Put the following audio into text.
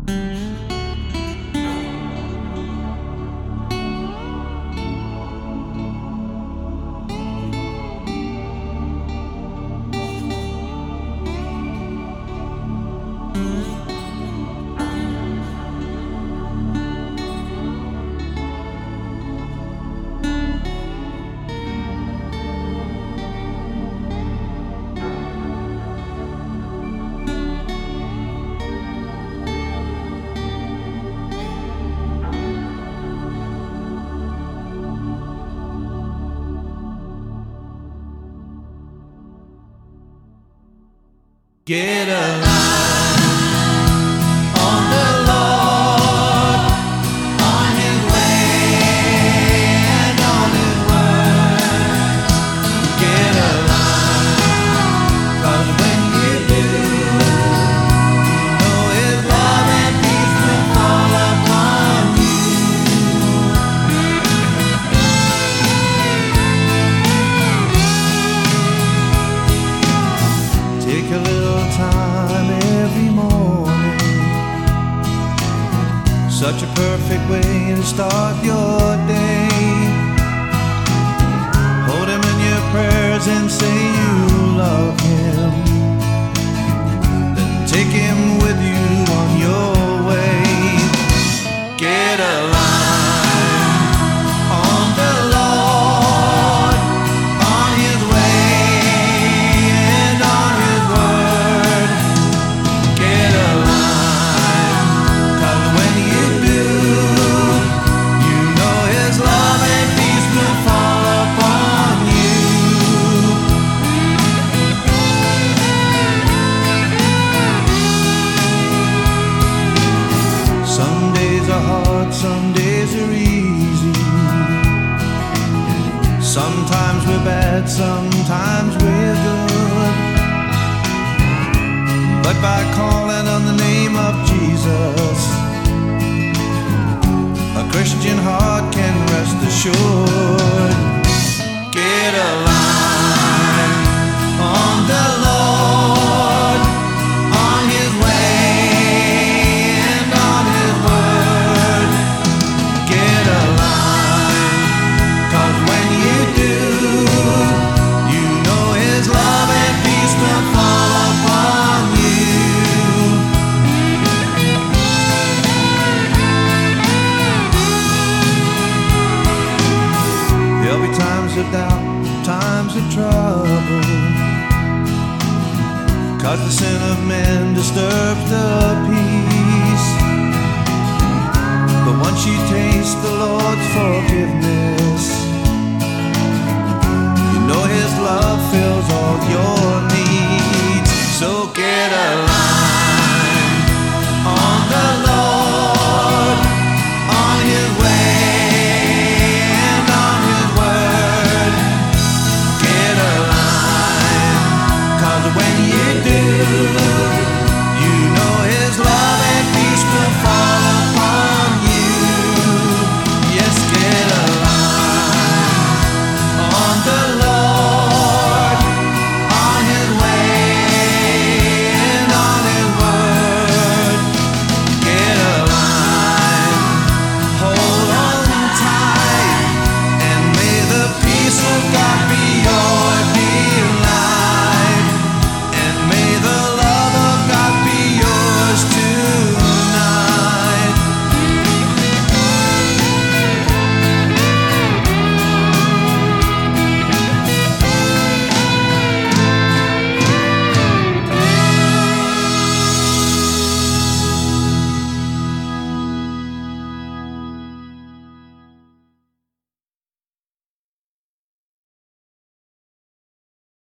Get a line on the Lord, on His way and on His word. Get a line, 'cause when you do, you know His love and peace will fall upon you. Take a little time every morning, such a perfect way to start your day. Hold Him in your prayers and say you love Him, then take Him with you on your way. Get a line on the Lord, on His way and on His word. Get a line, 'cause when you do, you know His love and peace will fall upon you. Some days are hard, some days are easy. Sometimes we're bad, sometimes we're good. But by calling on the name of Jesus, a Christian heart can rest assured. Get a line on the Lord, on His way and on His word. Get a line, 'cause when you do, you know His love and peace will fall upon you. There'll be times of doubt, times of trouble, 'cause the sin of man disturbs the